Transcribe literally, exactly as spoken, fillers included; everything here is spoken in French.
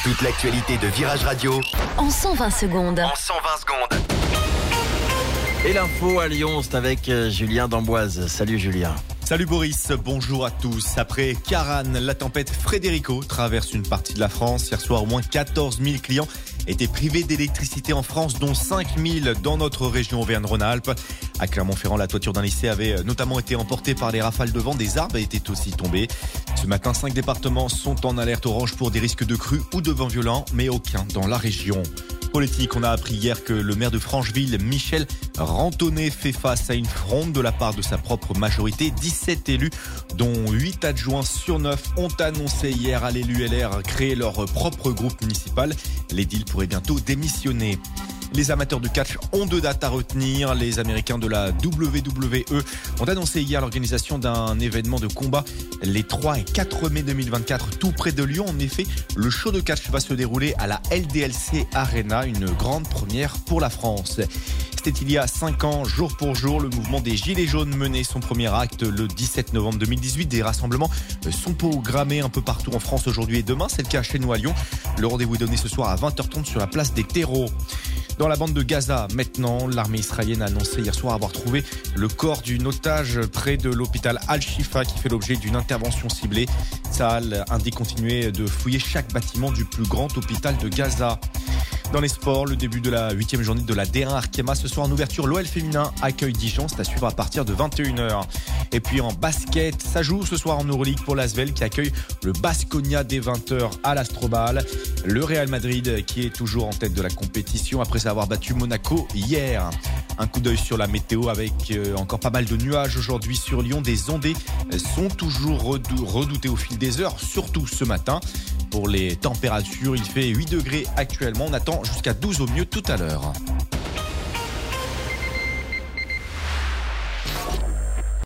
Toute l'actualité de Virage Radio en cent vingt secondes. En cent vingt secondes. Et l'info à Lyon, c'est avec Julien d'Amboise. Salut Julien. Salut Boris, bonjour à tous. Après Karan, la tempête Frederico traverse une partie de la France. Hier soir, au moins quatorze mille clients étaient privés d'électricité en France, dont cinq mille dans notre région Auvergne-Rhône-Alpes. À Clermont-Ferrand, la toiture d'un lycée avait notamment été emportée par les rafales de vent. Des arbres étaient aussi tombés. Ce matin, cinq départements sont en alerte orange pour des risques de crues ou de vents violents, mais aucun dans la région. Politique, on a appris hier que le maire de Francheville, Michel Rantonnet, fait face à une fronde de la part de sa propre majorité. dix-sept élus, dont huit adjoints sur neuf, ont annoncé hier à l'élu L R créer leur propre groupe municipal. L'édile pourrait bientôt démissionner. Les amateurs de catch ont deux dates à retenir. Les Américains de la W W E ont annoncé hier l'organisation d'un événement de combat les trois et quatre mai deux mille vingt-quatre, tout près de Lyon. En effet, le show de catch va se dérouler à la L D L C Arena, une grande première pour la France. C'était il y a cinq ans, jour pour jour, le mouvement des Gilets jaunes menait son premier acte le dix-sept novembre deux mille dix-huit. Des rassemblements sont programmés un peu partout en France aujourd'hui et demain. C'est le cas chez nous à Lyon. Le rendez-vous est donné ce soir à vingt heures trente sur la place des terreaux. Dans la bande de Gaza, maintenant, l'armée israélienne a annoncé hier soir avoir trouvé le corps d'une otage près de l'hôpital Al-Shifa qui fait l'objet d'une intervention ciblée. Tsahal indique continuer de fouiller chaque bâtiment du plus grand hôpital de Gaza. Dans les sports, le début de la huitième journée de la D un Arkema. Ce soir en ouverture, l'O L féminin accueille Dijon. C'est à suivre à partir de vingt et une heures. Et puis en basket, ça joue ce soir en Euroleague pour l'Asvel qui accueille le Baskonia dès vingt heures à l'Astrobal. Le Real Madrid qui est toujours en tête de la compétition après avoir battu Monaco hier. Un coup d'œil sur la météo avec encore pas mal de nuages aujourd'hui sur Lyon. Des ondées sont toujours redoutées au fil des heures, surtout ce matin. Pour les températures, il fait huit degrés actuellement. On attend jusqu'à douze au mieux tout à l'heure.